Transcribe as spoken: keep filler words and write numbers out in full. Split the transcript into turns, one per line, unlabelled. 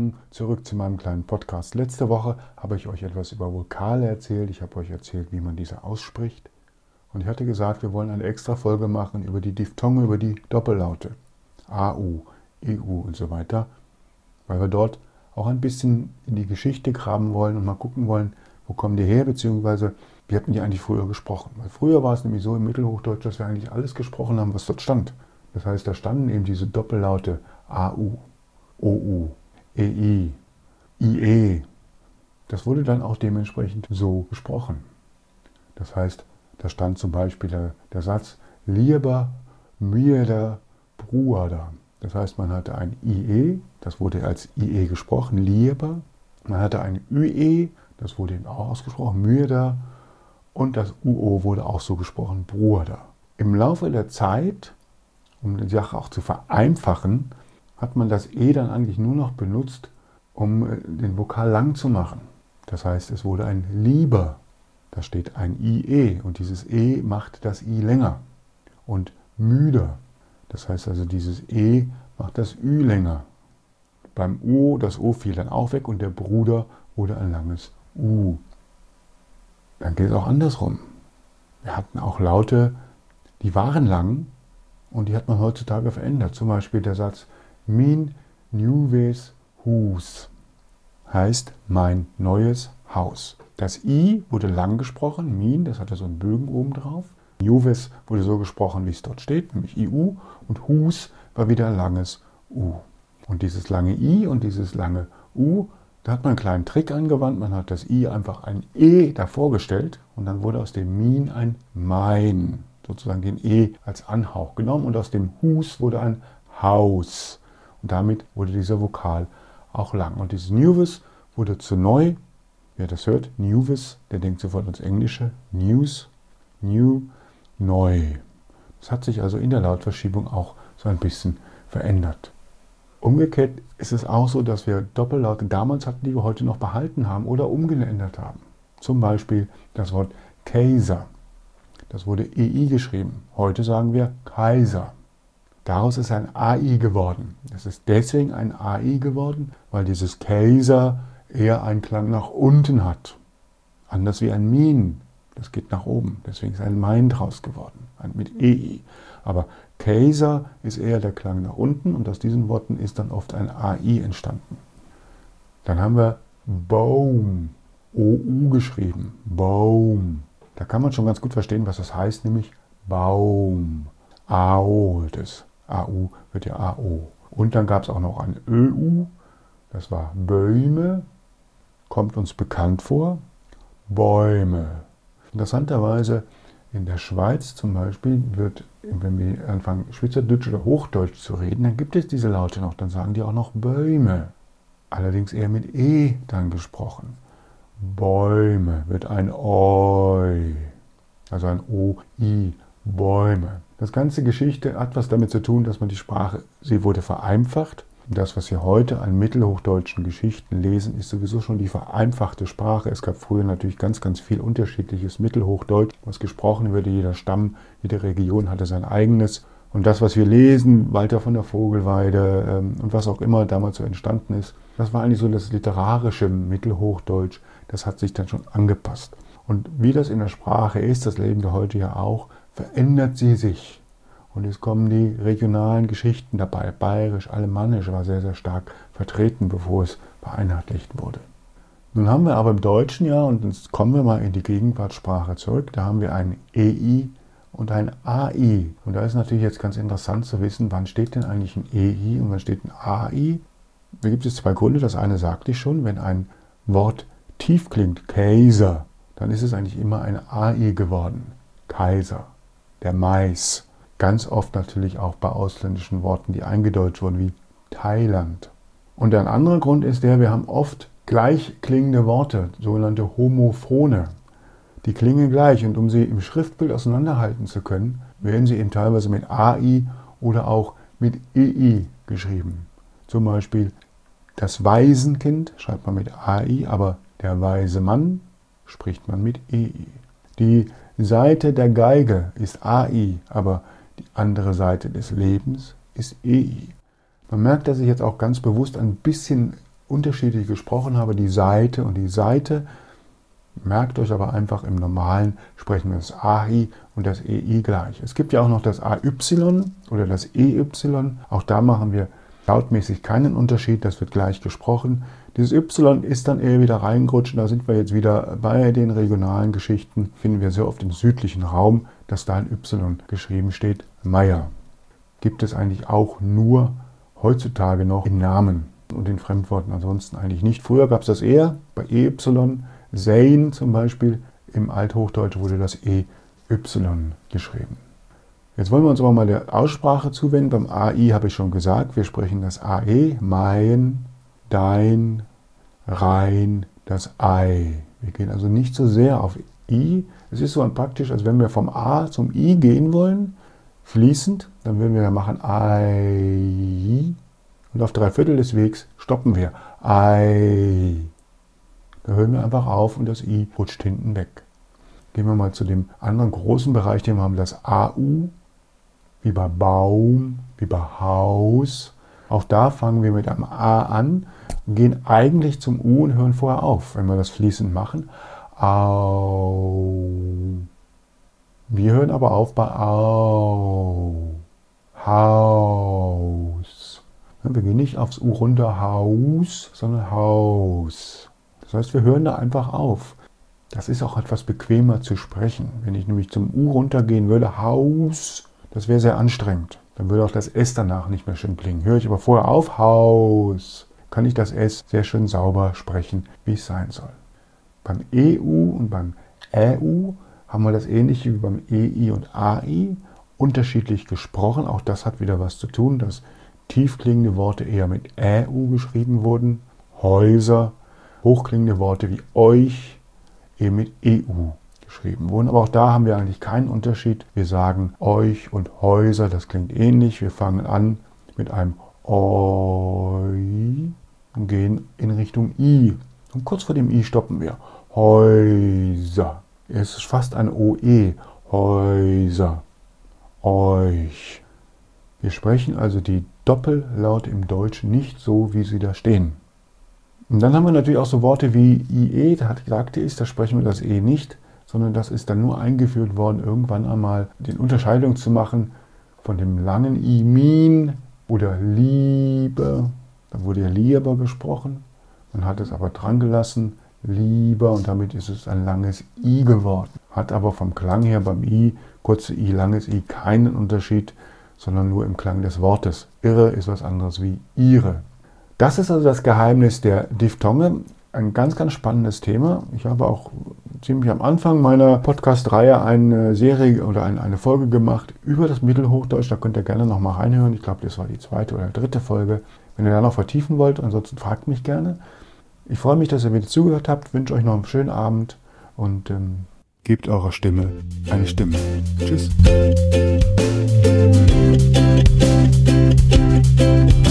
willkommen zurück zu meinem kleinen Podcast. Letzte Woche habe ich euch etwas über Vokale erzählt. Ich habe euch erzählt, wie man diese ausspricht. Und ich hatte gesagt, wir wollen eine extra Folge machen über die Diphthonge, über die Doppellaute. A U, E U und so weiter. Weil wir dort auch ein bisschen in die Geschichte graben wollen und mal gucken wollen, wo kommen die her, beziehungsweise wie hatten die eigentlich früher gesprochen. Weil früher war es nämlich so im Mittelhochdeutsch, dass wir eigentlich alles gesprochen haben, was dort stand. Das heißt, da standen eben diese Doppellaute A U, O U, E I, I E. Das wurde dann auch dementsprechend so gesprochen. Das heißt, da stand zum Beispiel der, der Satz Lieber, Müeder, Bruder. Das heißt, man hatte ein I E, das wurde als I E gesprochen, Lieber. Man hatte ein Ü E, das wurde eben auch ausgesprochen, Müeder. Und das U O wurde auch so gesprochen, Bruder. Im Laufe der Zeit, um die Sache auch zu vereinfachen, hat man das E dann eigentlich nur noch benutzt, um den Vokal lang zu machen. Das heißt, es wurde ein Lieber. Da steht ein I E und dieses E macht das I länger. Und müder. Das heißt also, dieses E macht das Ü länger. Beim O, das O fiel dann auch weg und der Bruder wurde ein langes U. Dann geht es auch andersrum. Wir hatten auch Laute, die waren lang und die hat man heutzutage verändert. Zum Beispiel der Satz Min nieuwes Hus heißt mein neues Haus. Das I wurde lang gesprochen, Min, das hatte so einen Bögen oben drauf. Nieuwes wurde so gesprochen, wie es dort steht, nämlich I U. Und Hus war wieder ein langes U. Und dieses lange I und dieses lange U, da hat man einen kleinen Trick angewandt. Man hat das I einfach ein E davor gestellt und dann wurde aus dem Min ein Mein, sozusagen den E als Anhauch genommen. Und aus dem Hus wurde ein Haus. Und damit wurde dieser Vokal auch lang. Und dieses Nieuwes wurde zu neu. Wer das hört, Nieuwes, der denkt sofort ans Englische. News, New, neu. Das hat sich also in der Lautverschiebung auch so ein bisschen verändert. Umgekehrt ist es auch so, dass wir Doppellaute damals hatten, die wir heute noch behalten haben oder umgeändert haben. Zum Beispiel das Wort Kaiser. Das wurde E I geschrieben. Heute sagen wir Kaiser. Daraus ist ein A I geworden. Es ist deswegen ein A I geworden, weil dieses Kaiser eher einen Klang nach unten hat. Anders wie ein Min. Das geht nach oben. Deswegen ist ein Mein draus geworden. Mit E I. Aber Kaiser ist eher der Klang nach unten und aus diesen Worten ist dann oft ein A I entstanden. Dann haben wir Baum. O U geschrieben. Baum. Da kann man schon ganz gut verstehen, was das heißt, nämlich Baum. A O wird es. A U wird ja A O. Und dann gab es auch noch ein Ö U. Das war Bäume. Kommt uns bekannt vor. Bäume. Interessanterweise in der Schweiz zum Beispiel wird, wenn wir anfangen Schweizerdeutsch oder Hochdeutsch zu reden, dann gibt es diese Laute noch, dann sagen die auch noch Bäume. Allerdings eher mit E dann gesprochen. Bäume wird ein Oi, also ein O I, Bäume. Das ganze Geschichte hat was damit zu tun, dass man die Sprache, sie wurde vereinfacht. Und das, was wir heute an mittelhochdeutschen Geschichten lesen, ist sowieso schon die vereinfachte Sprache. Es gab früher natürlich ganz, ganz viel unterschiedliches Mittelhochdeutsch, was gesprochen wurde. Jeder Stamm, jede Region hatte sein eigenes. Und das, was wir lesen, Walter von der Vogelweide ähm, und was auch immer damals so entstanden ist, das war eigentlich so das literarische Mittelhochdeutsch. Das hat sich dann schon angepasst. Und wie das in der Sprache ist, das leben wir heute ja auch, verändert sie sich. Und jetzt kommen die regionalen Geschichten dabei. Bayerisch, Alemannisch war sehr, sehr stark vertreten, bevor es vereinheitlicht wurde. Nun haben wir aber im Deutschen ja, und jetzt kommen wir mal in die Gegenwartssprache zurück, da haben wir ein E I und ein A I. Und da ist natürlich jetzt ganz interessant zu wissen, wann steht denn eigentlich ein E I und wann steht ein A I. Da gibt es zwei Gründe. Das eine sagte ich schon, wenn ein Wort tief klingt, Kaiser, dann ist es eigentlich immer ein A I geworden. Kaiser, der Mais. Ganz oft natürlich auch bei ausländischen Worten, die eingedeutscht wurden, wie Thailand. Und ein anderer Grund ist der, wir haben oft gleich klingende Worte, sogenannte Homophone. Die klingen gleich und um sie im Schriftbild auseinanderhalten zu können, werden sie eben teilweise mit A I oder auch mit E I geschrieben. Zum Beispiel das Waisenkind schreibt man mit A I, aber der weise Mann spricht man mit E I. Die Seite der Geige ist A I, aber die andere Seite des Lebens ist E I. Man merkt, dass ich jetzt auch ganz bewusst ein bisschen unterschiedlich gesprochen habe, die Seite und die Seite. Merkt euch aber einfach, im Normalen sprechen wir das A I und das E I gleich. Es gibt ja auch noch das A Y oder das E Y. Auch da machen wir lautmäßig keinen Unterschied, das wird gleich gesprochen. Dieses Y ist dann eher wieder reingerutscht und da sind wir jetzt wieder bei den regionalen Geschichten. Finden wir sehr oft im südlichen Raum, dass da ein Y geschrieben steht. Meier. Gibt es eigentlich auch nur heutzutage noch in Namen und in Fremdworten, ansonsten eigentlich nicht. Früher gab es das eher bei E Y. Sein zum Beispiel, im Althochdeutsch wurde das E Y geschrieben. Jetzt wollen wir uns aber mal der Aussprache zuwenden. Beim A I habe ich schon gesagt, wir sprechen das A E, mein, dein, rein, das Ei. Wir gehen also nicht so sehr auf I. Es ist so praktisch, als wenn wir vom A zum I gehen wollen, fließend, dann würden wir ja machen Ei. Und auf drei Viertel des Wegs stoppen wir. Ei. Da hören wir einfach auf und das I rutscht hinten weg. Gehen wir mal zu dem anderen großen Bereich, den wir haben, das A U, wie bei Baum, wie bei Haus. Auch da fangen wir mit einem A an, gehen eigentlich zum U und hören vorher auf, wenn wir das fließend machen. Au. Wir hören aber auf bei Au. Haus. Wir gehen nicht aufs U runter, Haus, sondern Haus. Das heißt, wir hören da einfach auf. Das ist auch etwas bequemer zu sprechen. Wenn ich nämlich zum U runtergehen würde, Haus, das wäre sehr anstrengend. Dann würde auch das S danach nicht mehr schön klingen. Höre ich aber vorher auf, Haus, kann ich das S sehr schön sauber sprechen, wie es sein soll. Beim E U und beim Ä U haben wir das ähnliche wie beim E I und A I, unterschiedlich gesprochen. Auch das hat wieder was zu tun, dass tiefklingende Worte eher mit Ä U geschrieben wurden. Häuser, hochklingende Worte wie euch eben mit E U geschrieben wurden. Aber auch da haben wir eigentlich keinen Unterschied. Wir sagen euch und Häuser, das klingt ähnlich. Wir fangen an mit einem Oi und gehen in Richtung I. Und kurz vor dem I stoppen wir. Häuser. Es ist fast ein O E. Häuser. Euch. Wir sprechen also die Doppellaute im Deutschen nicht so, wie sie da stehen. Und dann haben wir natürlich auch so Worte wie I E, da sagte ich, da sprechen wir das E nicht, sondern das ist dann nur eingeführt worden, irgendwann einmal die Unterscheidung zu machen von dem langen I, min oder Liebe. Da wurde ja lieber gesprochen, man hat es aber dran gelassen, lieber, und damit ist es ein langes I geworden. Hat aber vom Klang her beim I, kurze I, langes I, keinen Unterschied, sondern nur im Klang des Wortes. Irre ist was anderes wie ihre. Das ist also das Geheimnis der Diphthonge. Ein ganz, ganz spannendes Thema. Ich habe auch ziemlich am Anfang meiner Podcast-Reihe eine Serie oder eine Folge gemacht über das Mittelhochdeutsch. Da könnt ihr gerne noch mal reinhören. Ich glaube, das war die zweite oder dritte Folge. Wenn ihr da noch vertiefen wollt, ansonsten fragt mich gerne. Ich freue mich, dass ihr wieder zugehört habt. Wünsche euch noch einen schönen Abend und ähm, gebt eurer Stimme eine Stimme. Tschüss.